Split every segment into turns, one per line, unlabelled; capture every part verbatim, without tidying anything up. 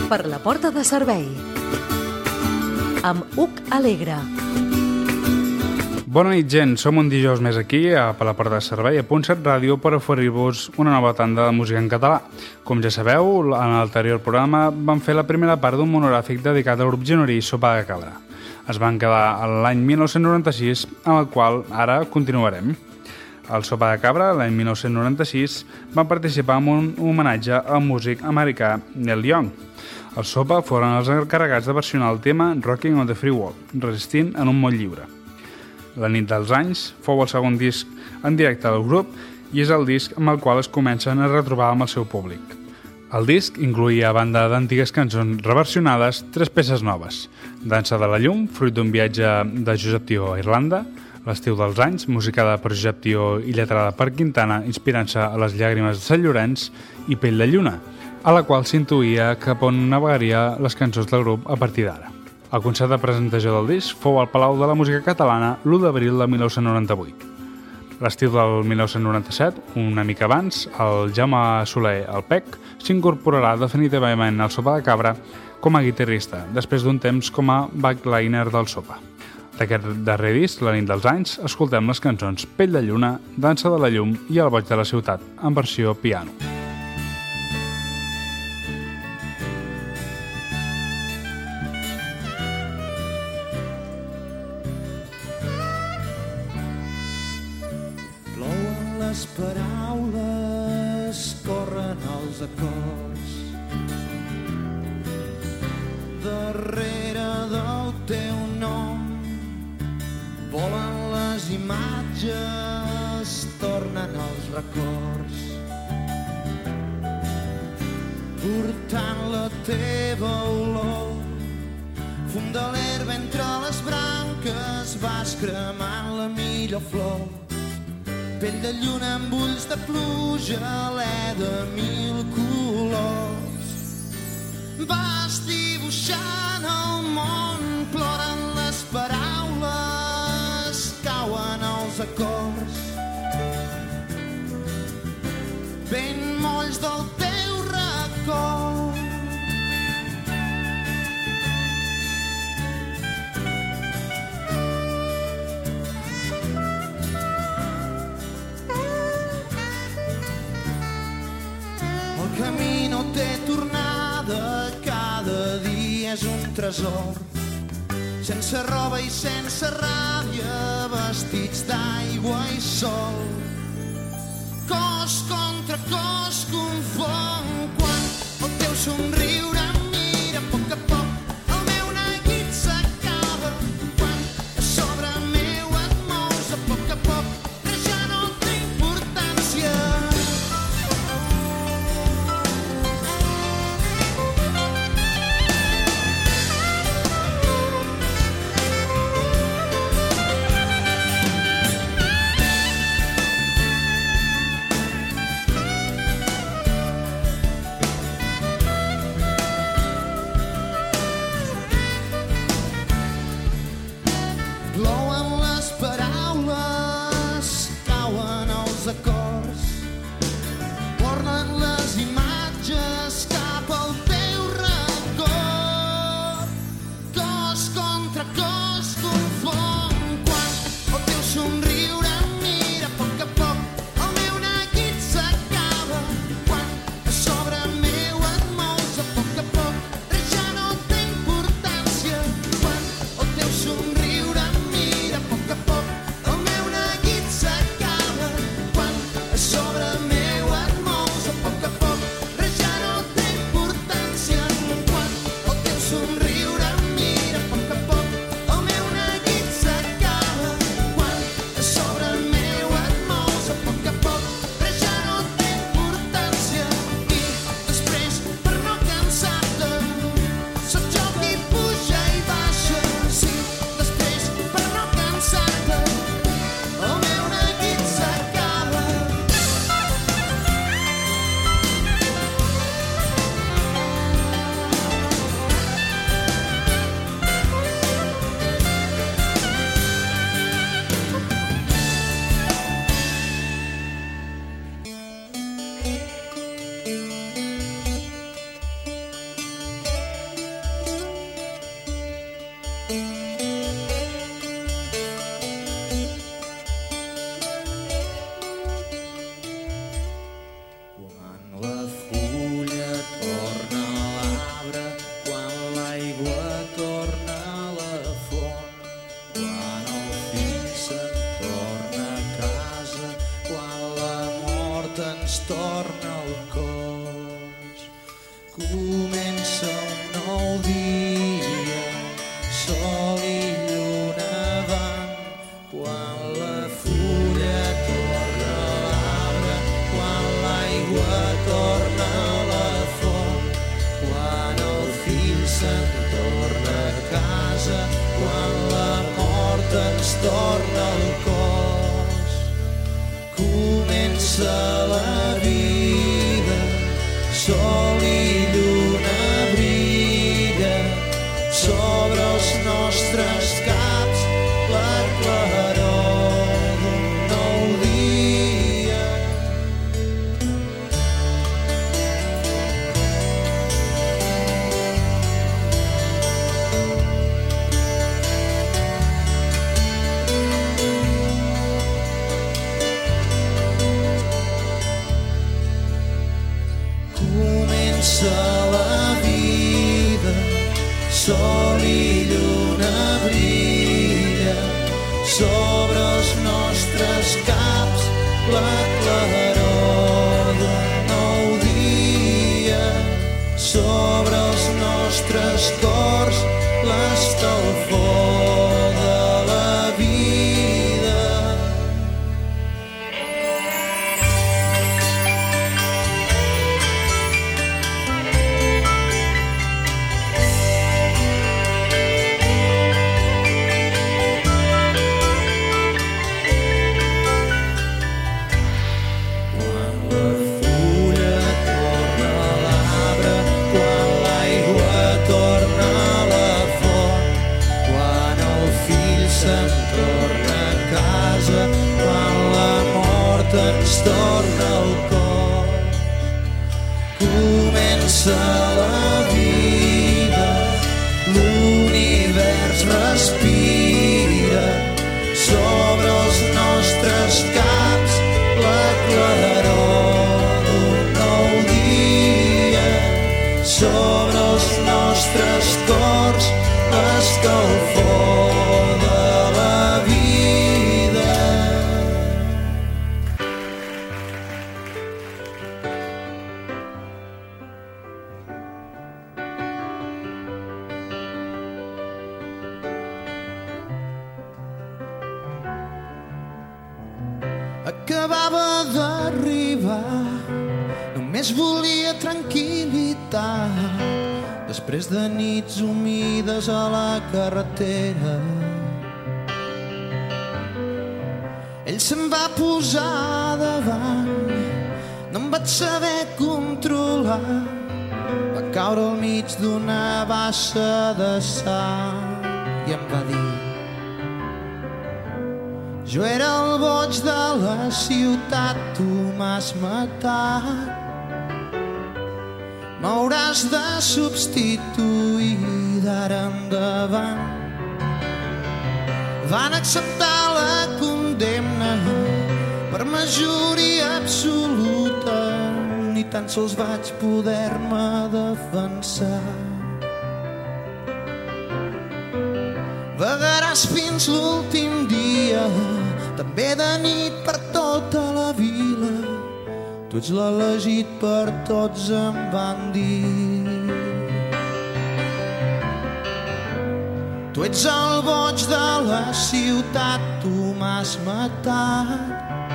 per la porta de servei amb Hug Alegre.
Bona nit, gent. Som un dijous més aquí, a per la porta de servei, a Punt set Ràdio, per oferir-vos una nova tanda de música en català. Com ja sabeu, en l'anterior programa vam fer la primera part d'un monogràfic dedicat al grup ginorí Sopa de Cabra. Es van quedar l'any mil nou-cents noranta-sis, amb el qual ara continuarem. El Sopa de Cabra, l'any mil nou-cents noranta-sis, van participar en un homenatge al músic americà Neil Young. El Sopa foren els encarregats de versionar el tema Rocking on the Free World, resistint en un món lliure. La nit dels anys fou el segon disc en directe del grup i és el disc amb el qual es comencen a retrobar amb el seu públic. El disc incloïa, a banda d'antigues cançons reversionades, tres peces noves: Dansa de la llum, fruit d'un viatge de Josep Tió a Irlanda; L'estiu dels anys, musicada per Josep Tió i lletrada per Quintana, inspirant-se a les llàgrimes de Sant Llorenç; i Pell de lluna, a la qual s'intuïa cap on navegaria les cançons del grup a partir d'ara. El concert de presentació del disc fou al Palau de la Música Catalana l'u d'abril de mil nou-cents noranta-vuit. L'estiu del mil nou-cents noranta-set, una mica abans, el Jaume Soler, el P E C, s'incorporarà definitivament al Sopa de Cabra com a guitarrista, després d'un temps com a backliner del Sopa. D'aquest darrer disc, La nit dels anys, escoltem les cançons Pell de lluna, Dansa de la llum i El boig de la ciutat, en versió piano.
Les paraules corren els acords darrere del teu nom, volen les imatges, tornen els records, portant la teva olor, fum de l'herba entre les branques, vas cremant la millor flor. Pell de lluna amb ulls de pluja, alè de mil colors. Vas dibuixant el món, ploren les paraules, cauen els acords. Ben molls del teu record. El camí no té tornada, cada dia és un tresor. Sense roba i sense ràbia, vestits d'aigua i sol. Cos contra cos confon quan el teu somriure em mira a poc a poc. El meu neguit s'acaba quan a sobre meu et mous a poc a poc. Però ja no té importància. Acabava d'arribar, només volia tranquil·litat, després de nits humides a la carretera. Ell se'm va posar davant, no em vaig saber controlar, va caure al mig d'una bassa de sang i em va dir: jo era el boig de la ciutat, tu m'has matat. M'hauràs de substituir d'ara endavant. Van acceptar la condemna per majoria absoluta, ni tan sols vaig poder-me defensar. Vagaràs fins l'últim dia, també de nit per tota la vila. Tu ets l'elegit per tots, em van dir. Tu ets el boig de la ciutat, tu m'has matat.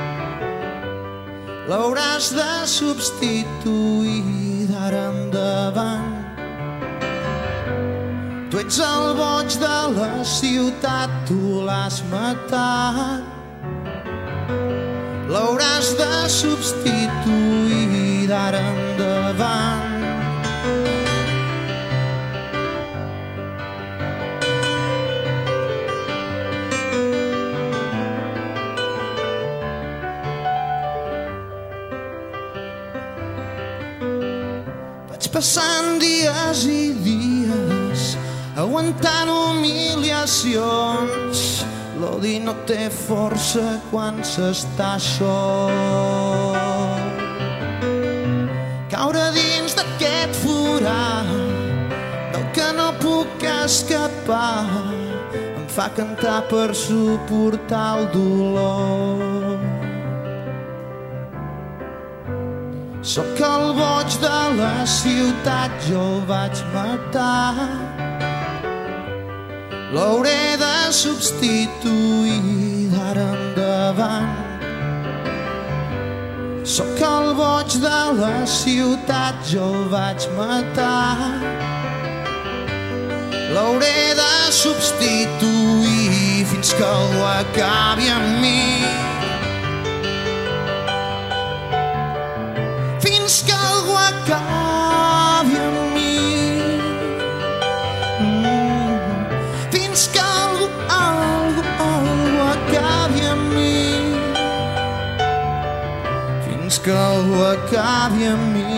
L'hauràs de substituir d'ara endavant. Tu ets el boig de la ciutat, tu l'has matat. L'hauràs de substituir d'ara endavant. Vaig passant dies i dies aguantant humiliacions. L'odi no té força quan s'està sol. Caure dins d'aquest forat del que no puc escapar em fa cantar per suportar el dolor. Sóc el boig de la ciutat, jo el vaig matar. L'hauré de substituir d'ara endavant. Sóc el boig de la ciutat, jo el vaig matar. L'hauré de substituir fins que algú acabi amb mi. Fins que algú acabi amb mi. Mm. Fins que algú, algú, algú acabi amb mi. Fins que algú acabi amb mi.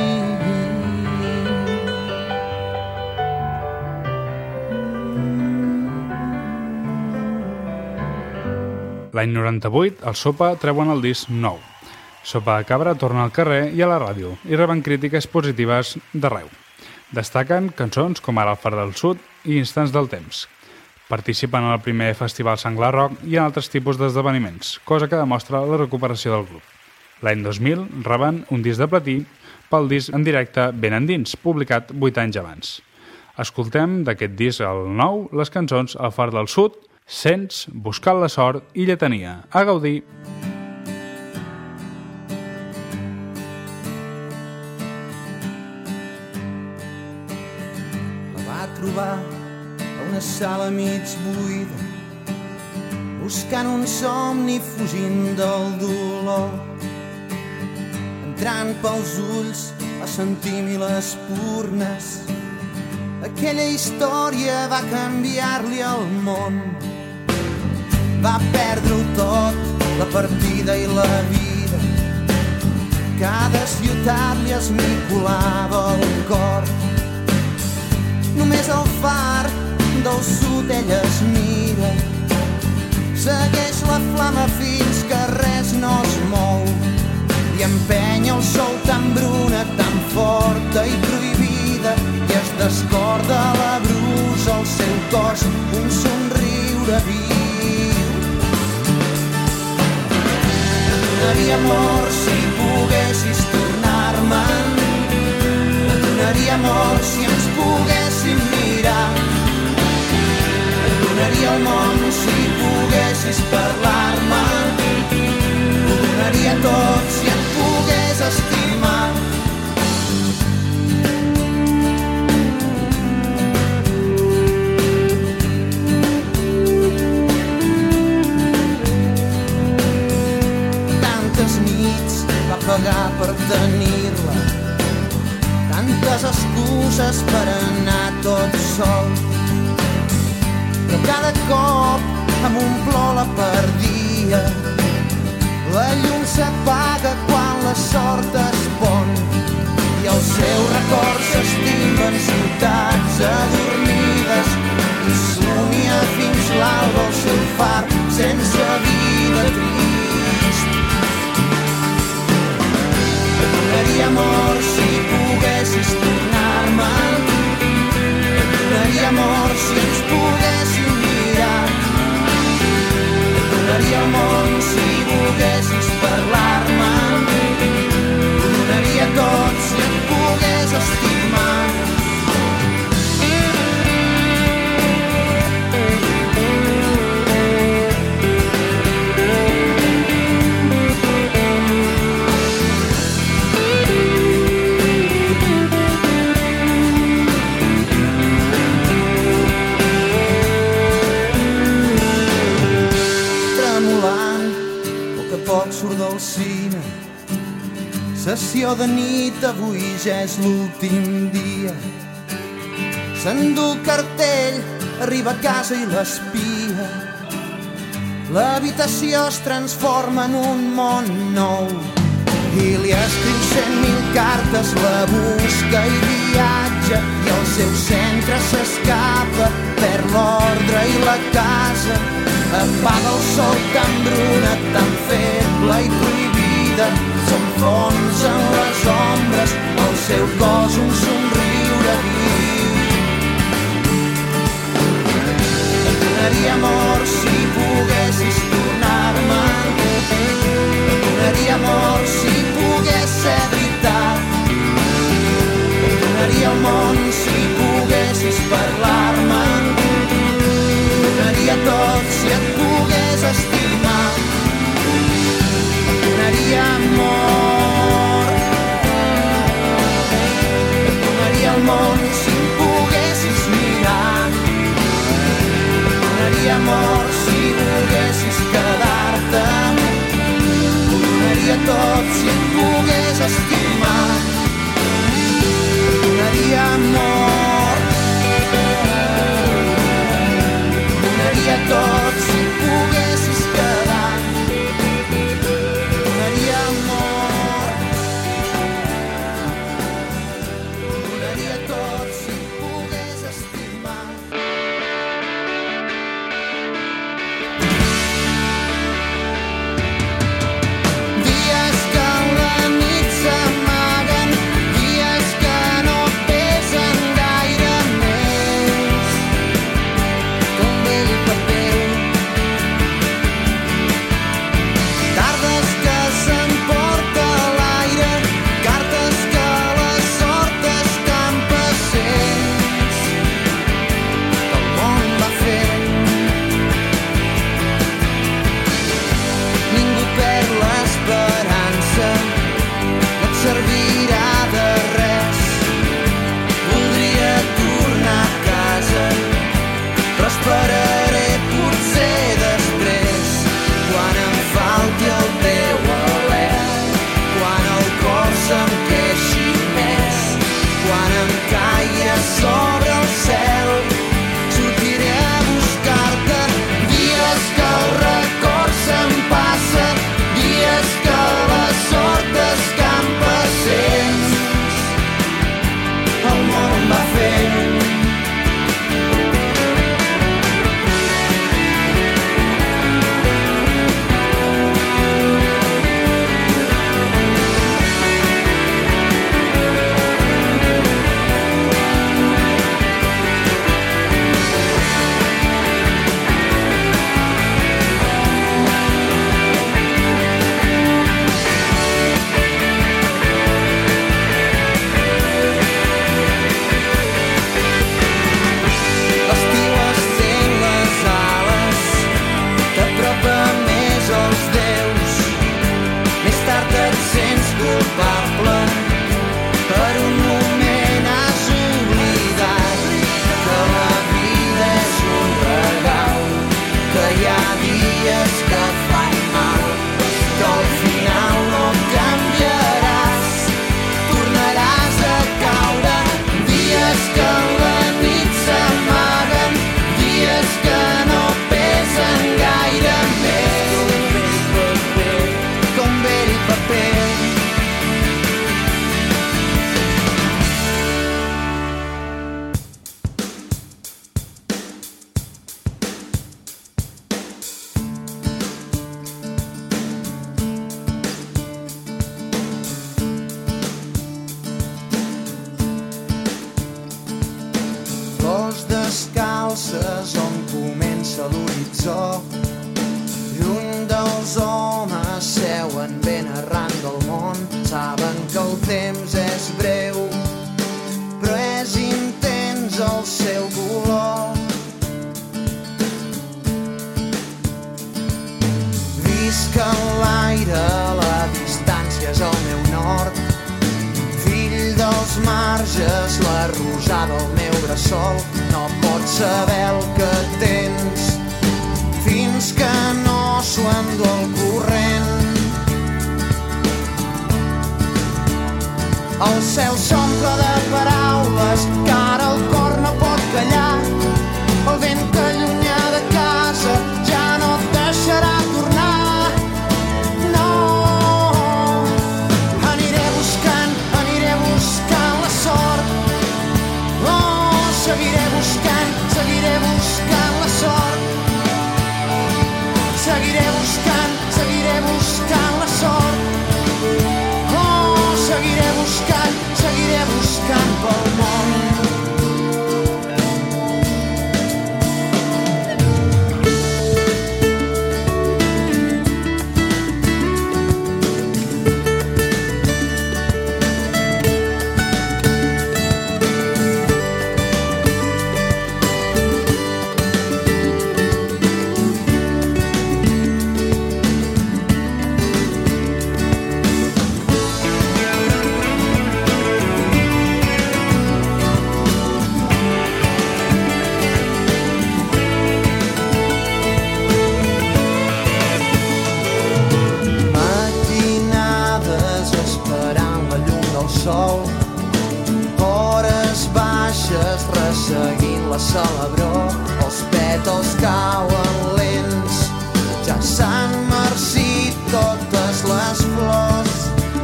L'any noranta-vuit, al Sopa treuen el disc nou. Sopa de Cabra torna al carrer i a la ràdio i reben crítiques positives d'arreu. Destaquen cançons com ara El far del sud i Instants del temps. Participen en el primer Festival Senglar Rock i en altres tipus d'esdeveniments, cosa que demostra la recuperació del grup. L'any dos mil reben un disc de platí pel disc en directe Ben Endins, publicat vuit anys abans. Escoltem d'aquest disc el nou les cançons El far del sud, Sents, Buscant la sort i Lletania. A gaudir!
La va trobar a una sala mig buida, buscant un somni, fugint del dolor. Entrant pels ulls va sentir mil espurnes. Aquella història va canviar-li el món. Va perdre-ho tot, la partida i la vida. Cada ciutat li esmicolava el cor. Només el far del sud ella es mira. Segueix la flama fins que res no es mou. I empenya el sol tan bruna, tan forta i prohibida, i es descorda la brusa al seu cos, un somriure viu. Et donaria amor si poguessis tornar-me'n. Et donaria amor si ens poguéssim mirar. Et donaria el món si poguessis parlar-me. Ho donaria tot si et pogués estimar. Pagar per tenir-la, tantes excuses per anar tot sol, però cada cop amb un plor la perdia. La llum s'apaga quan la sort es pon i els seus records s'estimben ciutats adormides i somia fins l'alba el seu far sense vida trist. Et donaria amor si poguessis tornar-me'n. Et donaria amor si ens poguéssim mirar. Et donaria el món si volguessis parlar-me. Ho donaria tot si et pogués estimar. Surt del cine, sessió de nit, avui ja és l'últim dia. S'endú el cartell, arriba a casa i l'espia. L'habitació es transforma en un món nou i li escriu cent mil cartes, la busca i viatja i al seu centre s'escapa amor si poguessis tornar-me'n. Et donaria amor si pogués ser veritat. Et donaria el món si poguessis parlar-me'n. Et donaria tot si et pogués estimar. Et donaria amor. Et donaria el món si em poguessis mirar. Et donaria amor si volguessis quedar-te. Ho donaria tot si et pogués estimar. Et donaria amor. Et donaria tot si et poguessis quedar. Et donaria amor. Et donaria tot si et pogués estimar. Dies que la nit s'amaguen, dies que no pesen gaire més que un vell paper. Tardes que s'emporta l'aire, cartes que la sort escampa sents que el món va fent. Ningú perd l'esperança, no et servirà de res. Voldria tornar a casa, però esperaré potser després, quan em falti el teu alè, quan el cor se'm queixi més, quan em caigui a sobre el cel. Sortiré a buscar-te, dies que el record se'm passa, dies que la sort escampa sents el món va fent. L'estiu estén les ales, t'apropa més als déus. Més tard et sents culpable, per un moment has oblidat que la vida és un regal, que hi ha dies que fan mal, que al final no canviaràs, tornaràs a caure. Dies que la nit s'amaguen, dies que no pesen gaire més que un vell paper. Flors descalces on comença l'horitzó, lluny dels homes seuen ben arran del món. Saben que el temps és breu, però és intens el seu color. Visc en l'aire, la distància és el meu nord. Fill dels marges, la rosada al meu bressol. No pots saber el que tens fins que no s'ho endú el corrent. El cel s'omple de paraules que ara el cor no pot callar. El vent que allunya de casa ja no et deixarà tornar. No, aniré buscant, aniré buscant la sort. Oh, seguiré buscant, seguiré buscant la sort. Seguiré buscant, seguiré buscant la sort. Oh, seguiré buscant, seguiré buscant pel món. l'abró, els pètals cauen lents, ja s'han marcit totes les flors.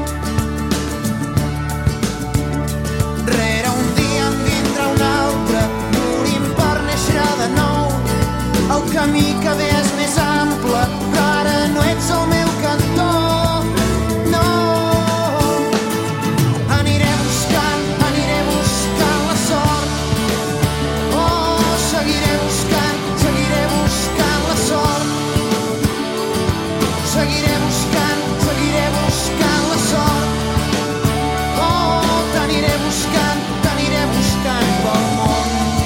Rere un dia en vindrà un altre, morim per néixer de nou. El camí que ve és més ample, però ara no ets el meu cantor. No. Aniré buscant, aniré buscant la sort. Oh, seguiré buscant, seguiré buscant la sort. Seguiré buscant, seguiré buscant la sort. Oh, t'aniré buscant, t'aniré buscant pel món.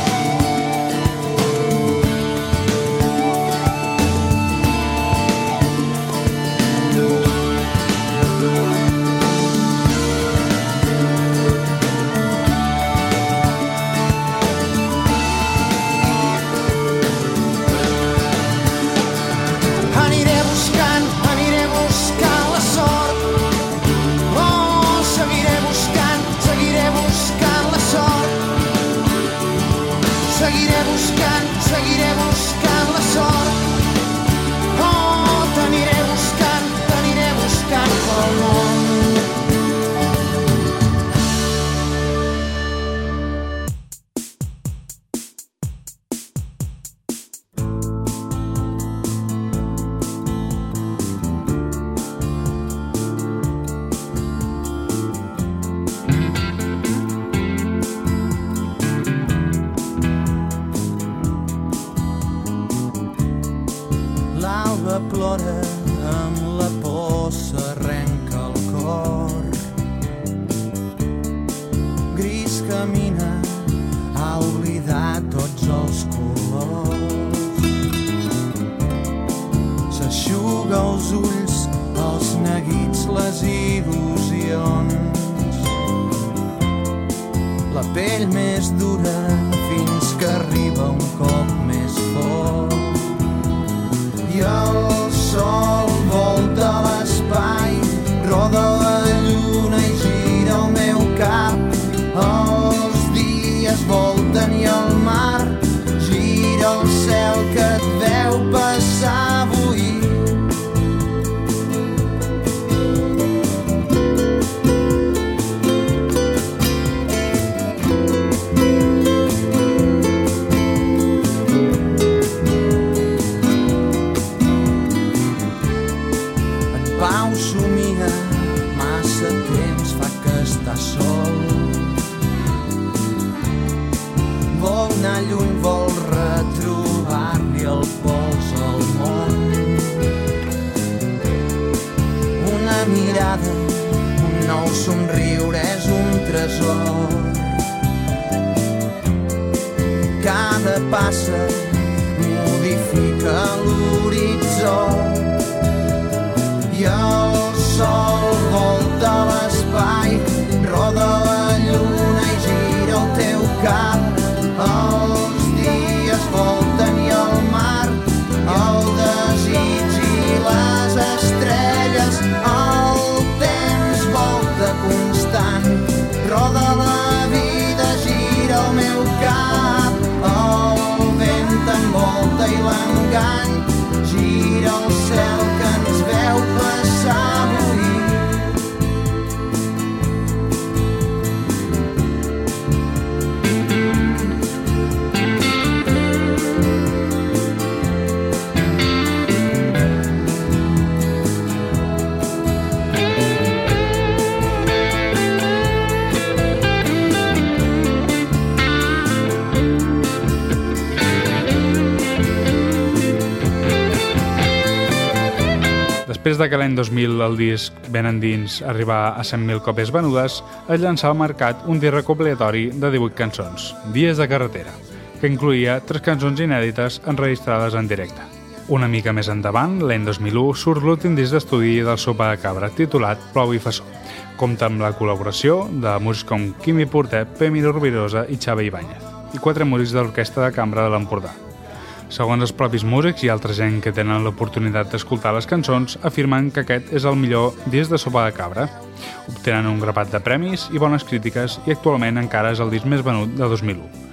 Aniré buscant, aniré buscant la sort. Oh, seguiré buscant, seguiré buscant la sort. Seguiré buscant, seguiré buscant la sort. Oh, t'aniré buscant, t'aniré buscant pel món. L'alba plora, amb la por s'arrenca el cor. Gris camina, ha oblidat tots els colors. S'eixuga els ulls, els neguits, les il·lusions. La pell més dura fins que arriba un cop més fort. I el sol volta l'espai, roda la lluna i gira el meu cap. Els dies volten i el mar gira el cel que et veu passar avui. Pau somia, massa temps fa que està sol. Vol anar lluny, vol retrobar-li el pols al món. Una mirada, un nou somriure és un tresor. Cada passa modifica l'horitzó. I el sol volta l'espai, roda la lluna i gira el teu cap. Els dies volten i el mar, el desig i les estrelles. El temps volta constant, roda la vida, gira el meu cap. El vent t'envolta i l'engany, gira el cel que ens veu passar avui.
Després de que l'any dos mil el disc Ben Endins arribà a cent mil còpies venudes, es llançà al mercat un disc recopilatori de divuit cançons, Dies de carretera, que incloïa tres cançons inèdites enregistrades en directe. Una mica més endavant, l'any dos mil u, surt l'últim disc d'estudi del Sopa de Cabra, titulat Plou i Façó. Compta amb la col·laboració de músics com Quimi Portet, Pemi Rubirosa i Xavi Ibáñez, i quatre músics de l'Orquestra de Cambra de l'Empordà. Segons els propis músics i altra gent que tenen l'oportunitat d'escoltar les cançons, afirmen que aquest és el millor disc de Sopa de Cabra. Obtenen un grapat de premis i bones crítiques i actualment encara és el disc més venut de dos mil u.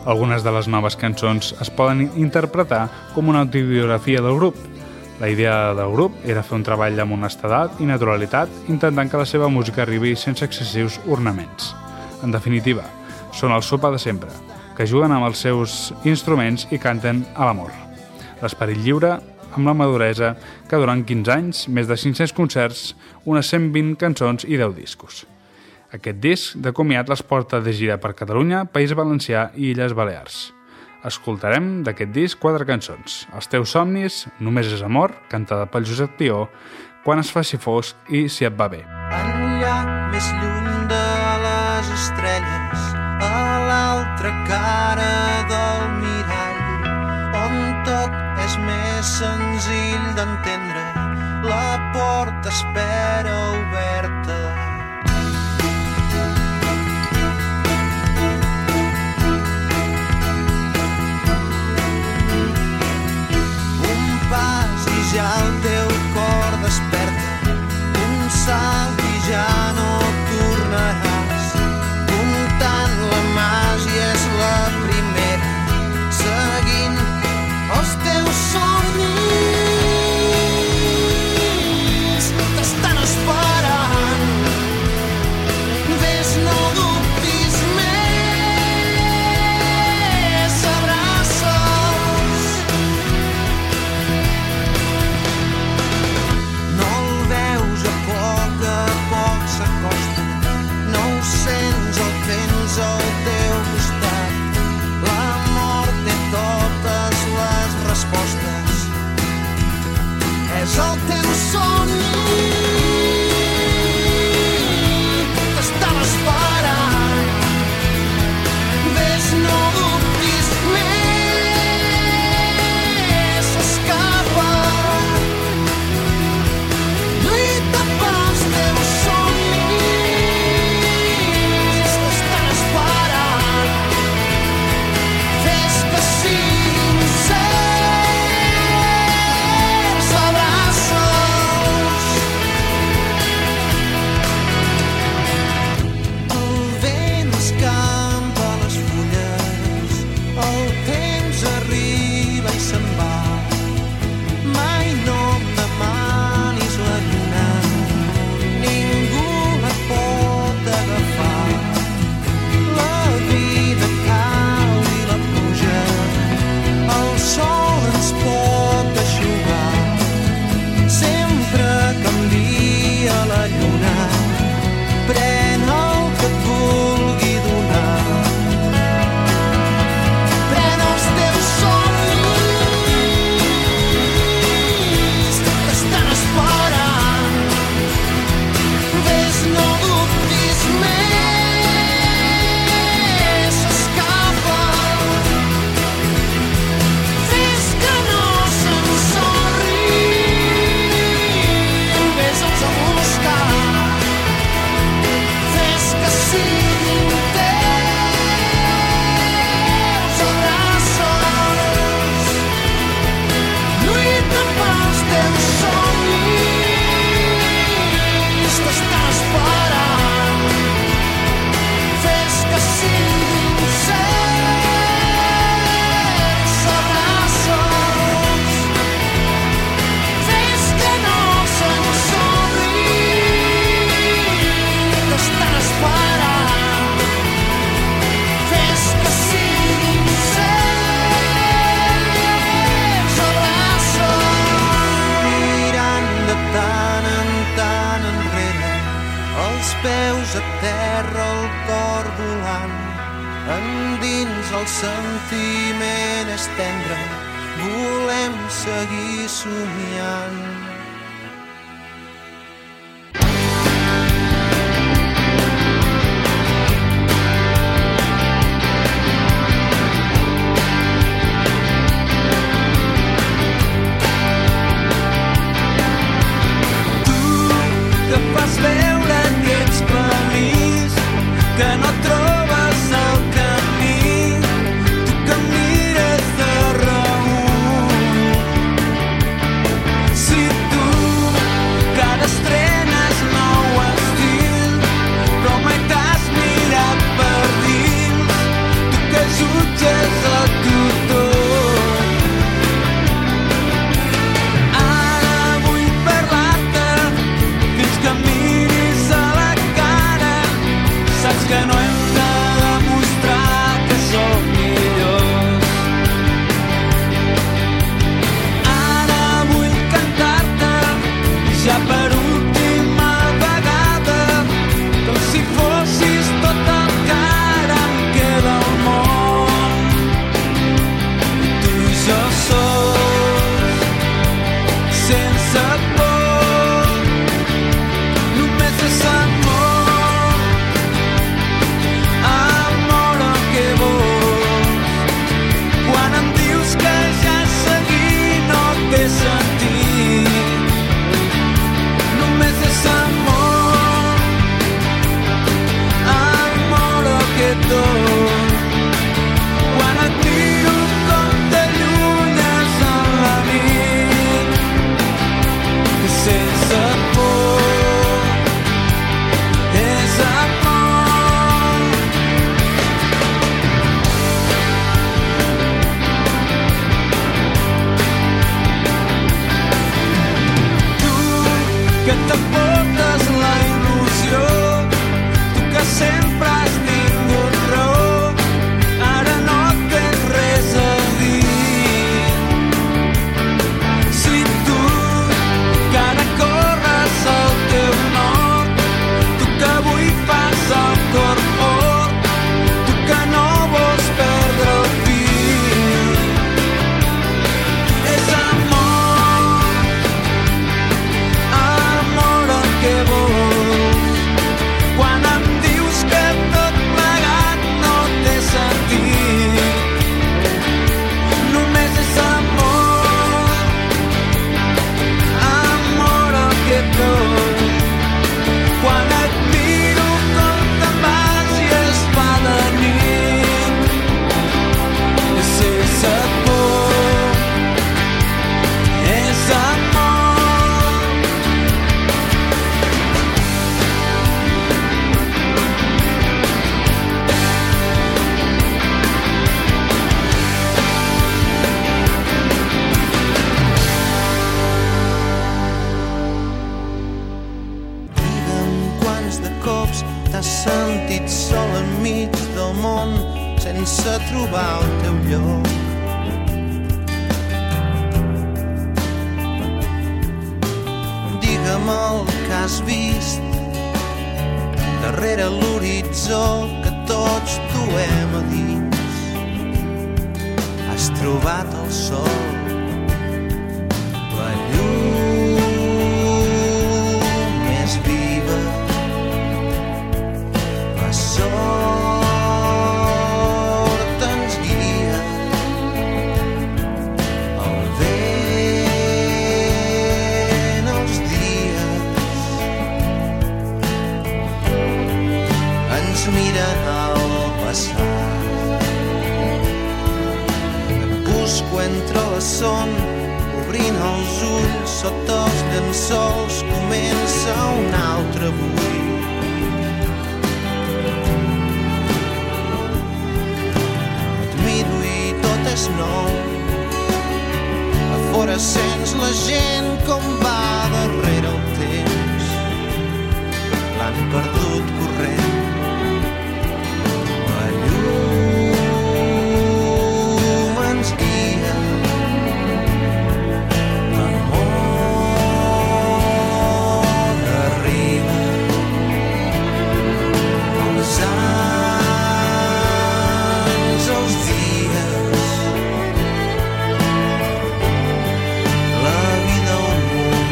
Algunes de les noves cançons es poden interpretar com una autobiografia del grup. La idea del grup era fer un treball amb honestedat i naturalitat, intentant que la seva música arribi sense excessius ornaments. En definitiva, són el sopa de sempre, que juguen amb els seus instruments i canten a l'amor. L'esperit lliure, amb la maduresa, que durant quinze anys, més de cinc-cents concerts, unes cent vint cançons i deu discos. Aquest disc de comiat les porta de gira per Catalunya, País Valencià i Illes Balears. Escoltarem d'aquest disc quatre cançons. Els teus somnis, Només és amor, cantada pel Josep Tió, Quan es faci fosc i Si et va bé.
Enllà, més lluny de les estrelles, a l'altra cara del mirall, on tot és més senzill d'entendre, la porta espera oberta. Ja el teu cor desperta, un salt i ja no tornaràs. Comptant la màgia és la primera, seguint els teus somnis. T'estan esperant, ves, no dubtis més, abraça'ls. Sents, el tens al teu costat. La mort té totes les respostes. És el teu somni. T'estan esperant. Ves, no dubtis més. Escapa. Lluita pels teus somnis. peus a terra, el cor volant. Endins el sentiment és tendre, volem seguir somiant.
Fas veure que ets feliç, que no trobes el camí, tu que mires de reüll. Si que t'aportes la il·lusió, tu que sempre has tingut raó, ara no tens res a dir. Si tu que ara corres al teu nord, tu que avui fas el cor fort, tu que no vols perdre el fil, és amor, amor el que vols. Quan em dius que tot plegat no té sentit, només és amor, amor el que et dono. Quan et miro com te'n vas i es fa de nit, és sense por, és amor.
Digue'm quants de cops t'has sentit sol enmig del món sense trobar el teu lloc. Digue'm el que has vist darrere l'horitzó que tots duem a dins. Has trobat el sol, la llum més viva, la sort ens guia, el vent els dies ens miren al passat. Et busco entre la son, obrint els ulls sota els llençols, comença un altre avui. Et miro i tot és nou, a fora sents la gent com va darrere el temps, l'han perdut corrent. La llum ens guia, l'amor arriba, els anys, els dies, la vida un moment.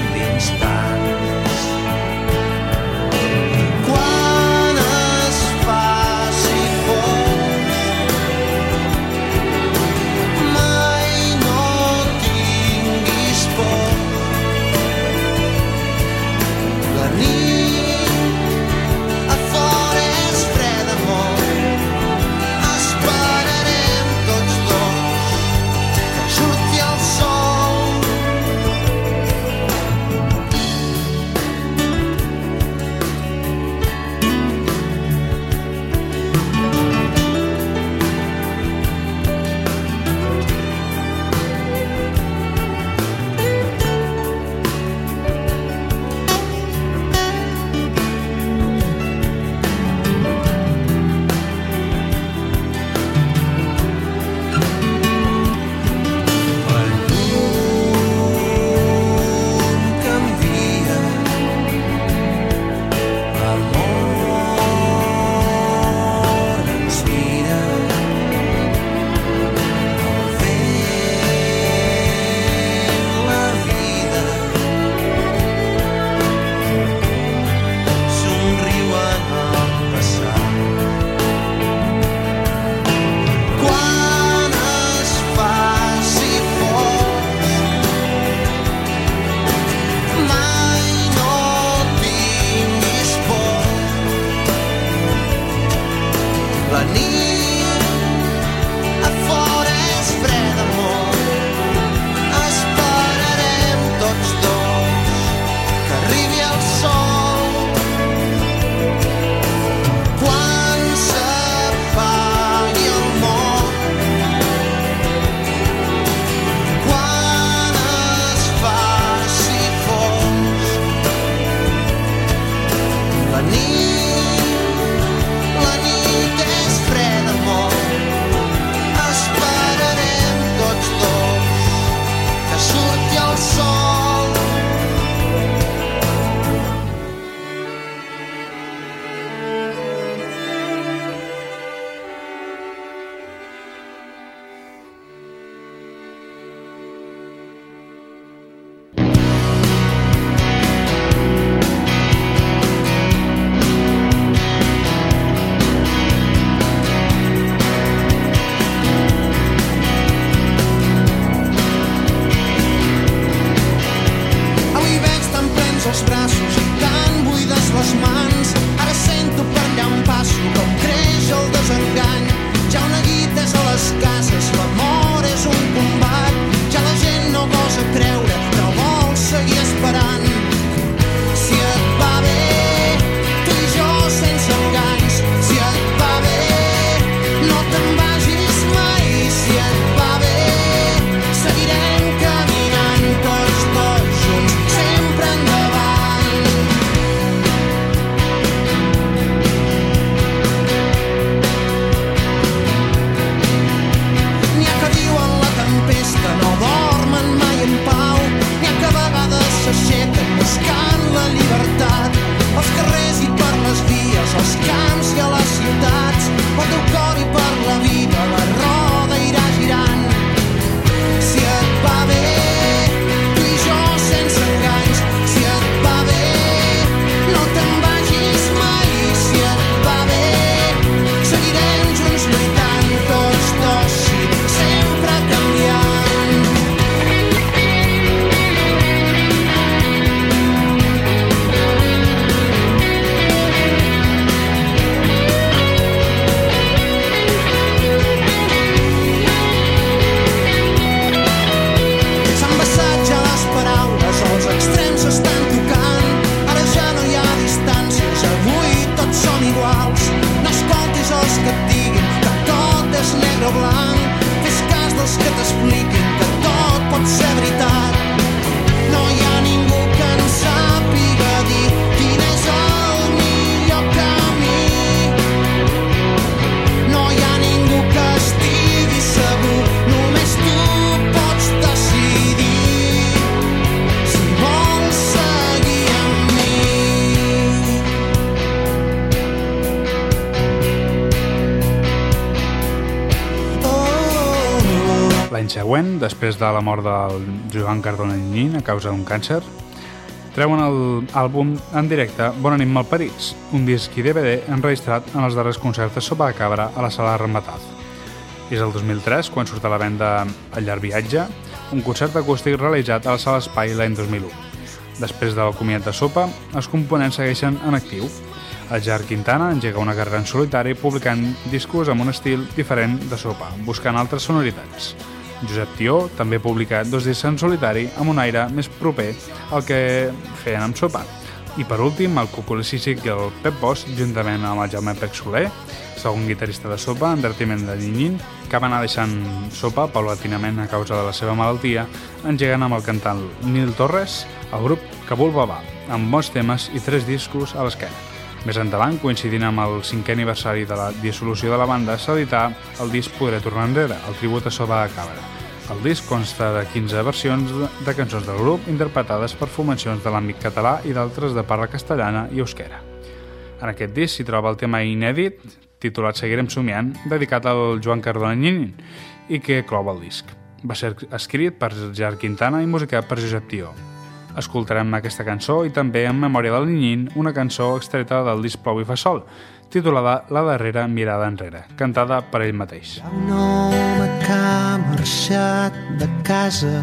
següent, després de la mort del Joan Cardona Llinyín a causa d'un càncer, treuen l'àlbum en directe Bona nit malparits, un disc i D V D enregistrat en els darrers concerts de Sopa de Cabra a la sala Rambataz. És el dos mil tres quan surt a la venda El llarg viatge, un concert acústic realitzat a la sala Espai l'any dos mil u. Després del comiat de Sopa, els components segueixen en actiu. El Gerard Quintana engega una carrera en solitari publicant discos amb un estil diferent de Sopa, buscant altres sonoritats. Josep Tió també ha publicat dos discs en solitari amb un aire més proper al que feien amb Sopa. I per últim, el Cuculi Cícic i el Pep Bosch, juntament amb el Jaume Pec Soler, segon guitarrista de Sopa, en dertiment de Llinyín, que va anar deixant Sopa paulatinament a causa de la seva malaltia, engegant amb el cantant Nil Torres el grup Kabul Baba, amb bons temes i tres discos a l'esquena. Més endavant, coincidint amb el cinquè aniversari de la dissolució de la banda, s'edità el disc Podré tornar enrere, el tribut a Sopa de Cabra. El disc consta de quinze versions de cançons del grup interpretades per formacions de l'àmbit català i d'altres de parla castellana i euskera. En aquest disc s'hi troba el tema inèdit, titulat Seguirem somiant, dedicat al Joan Cardona Llinyín i que clou el disc. Va ser escrit per Gerard Quintana i musicat per Josep Tió. Escoltarem aquesta cançó i també en memòria del Llinyín una cançó extreta del disc Plou i fa sol, titulada La darrera mirada enrere, cantada per ell mateix.
Hi ha un home que ha marxat de casa,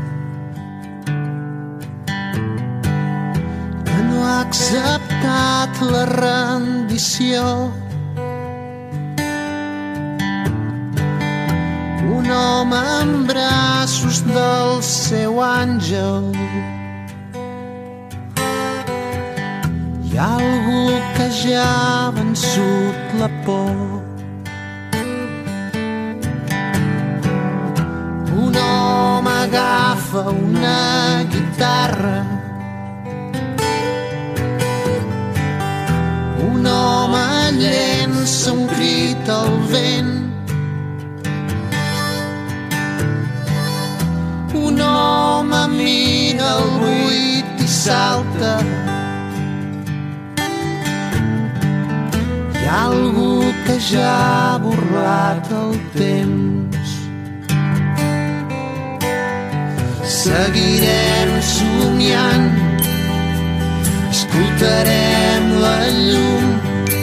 que no ha acceptat la rendició. Un home amb braços del seu àngel. Hi ha algú que ja ha vençut la por. Un home agafa una guitarra. Un home llença un crit al vent. Un home mira el buit i salta. Hi ha algú que ja ha burlat el temps. Seguirem somiant, escoltarem la llum,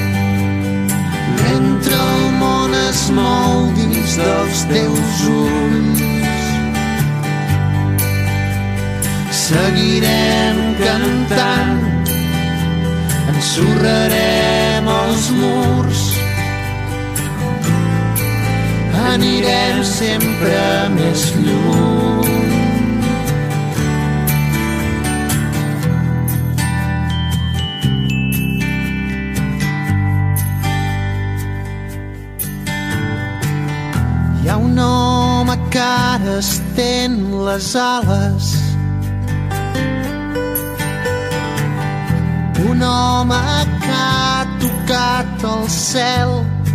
mentre el món es mou dins dels teus ulls. Seguirem cantant, ensorrarem els murs, anirem sempre més lluny. Hi ha un home que ara estén les ales. Un home que ha tocat el cel.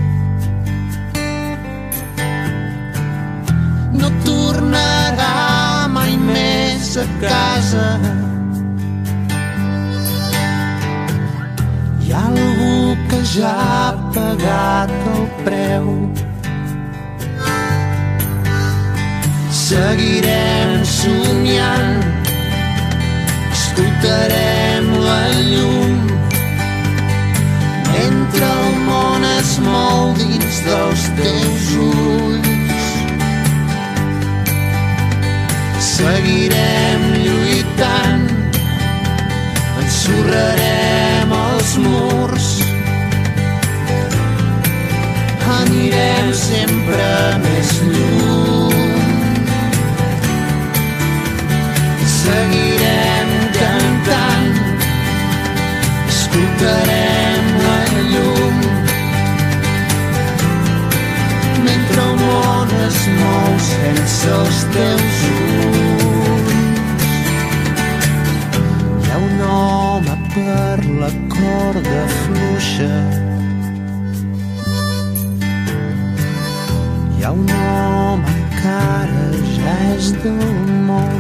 No tornarà mai més a casa. Hi ha algú que ja ha pagat el preu. Seguirem somiant, escoltarem la llum, mentre el món es mou dins dels teus ulls. Seguirem lluitant, ensorrarem els murs, anirem sempre més lluny. Seguirem cantant, escoltarem la llum, mentre el món es mou sense els teus ulls. Hi ha un home per la corda fluixa. Hi ha un home que ara ja és del món.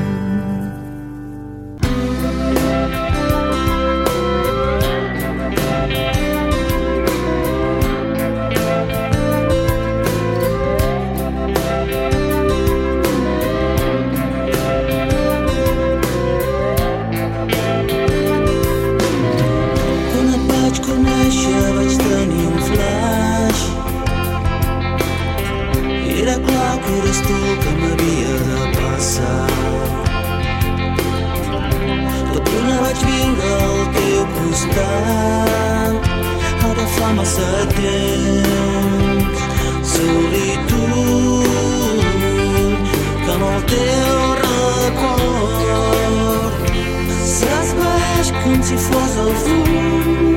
temps, solitud, que amb el teu record s'esvaeix com si fos el fum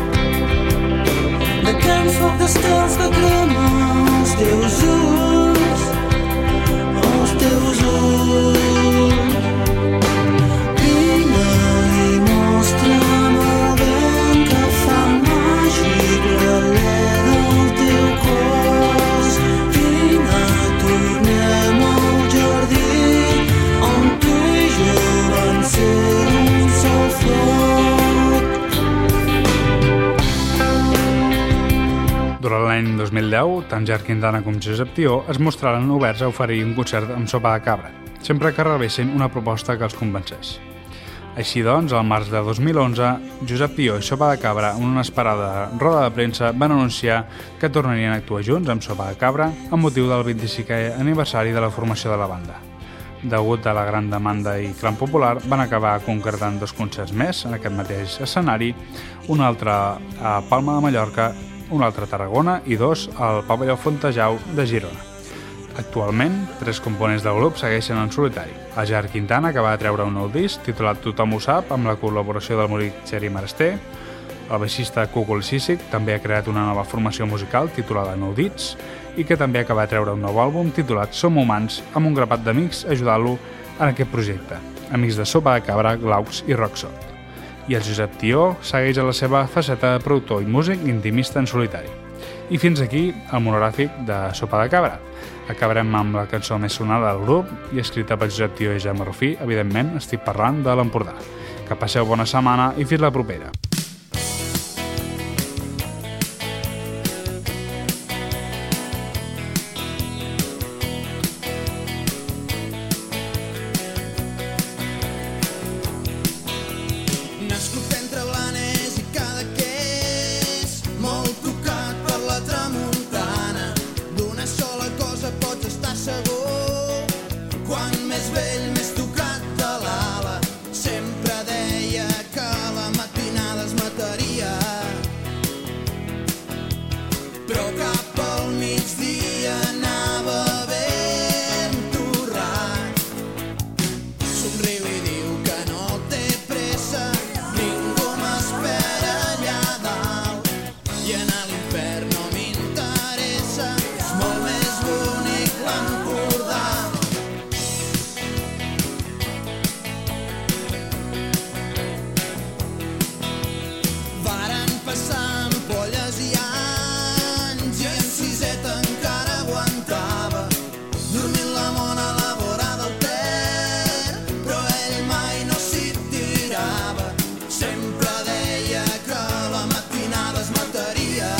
d'aquells foc d'estels que crema els teus ulls, els teus ulls. Vine i mostra'm el vent que fa màgic l'alè del teu cos. Vine, tornem al jardí on tu i jo vam ser un sol foc.
Durant l'any dos mil deu, tant Gerard Quintana com Josep Tió es mostraren oberts a oferir un concert amb sopa de cabra, sempre que rebessin una proposta que els convencés. Així doncs, al març de dos mil onze, Josep Tió i Sopa de Cabra, en una esperada roda de premsa, van anunciar que tornarien a actuar junts amb Sopa de Cabra amb motiu del vint-i-cinquè aniversari de la formació de la banda. Degut a la gran demanda i clam popular, van acabar concretant dos concerts més en aquest mateix escenari, un altre a Palma de Mallorca, un altre a Tarragona i dos al Pavelló Fontejau de Girona. Actualment, tres components del grup segueixen en solitari. El Gerard Quintana, que va treure un nou disc titulat Tothom ho sap, amb la col·laboració del músic Txeri Marester. El baixista Kukul Sisik també ha creat una nova formació musical titulada No Dits i que també acaba de treure un nou àlbum titulat Som Humans, amb un grapat d'amics ajudant-lo en aquest projecte. Amics de Sopa de Cabra, Glaucs i Roxot. I el Josep Tió segueix a la seva faceta de productor i músic intimista en solitari. I fins aquí el monogràfic de Sopa de Cabra. Acabarem amb la cançó més sonada del grup i escrita per Josep Tió i Jaume Rufí. Evidentment, estic parlant de l'Empordà. Que passeu bona setmana i fins la propera.
Nascut entre Blanes i Cadaqués, molt tocat per la tramuntana. D'una sola cosa pots estar segur, quan més vell més tocat de l'ala. Sempre deia que la matinada es mataria, però cap al migdia anava ben torrat. Somriu i diu que no té pressa, ningú m'espera allà dalt, i anar a l'infern no m'interessa, és molt més bonic l'Empordà. Varen passar ampolles i anys, i en siseta encara aguantava, dormint la mona a la vora del Ter, però ell mai no s'hi tirava. Sempre deia que la matinada es mataria,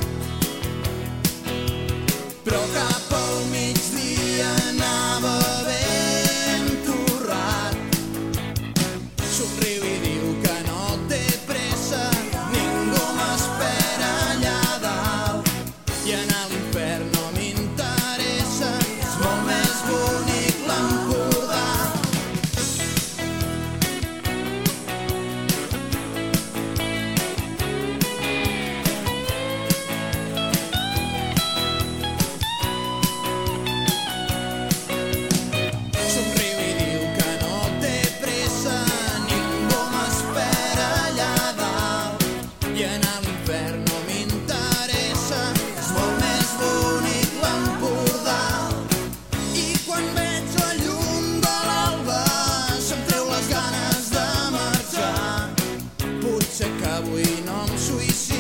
però cap al migdia anava ben torrat. Somriu i diu que no té pressa, ningú m'espera allà dalt, i anar a l'infern no m'interessa, és molt més bonic l'Empordà. Somriu i diu que no té pressa, ningú m'espera allà dalt, i anar a l'infern no m'interessa, és molt més bonic l'Empordà. I quan veig la llum de l'alba se'm treu les ganes de marxar, potser que avui no em suïcido.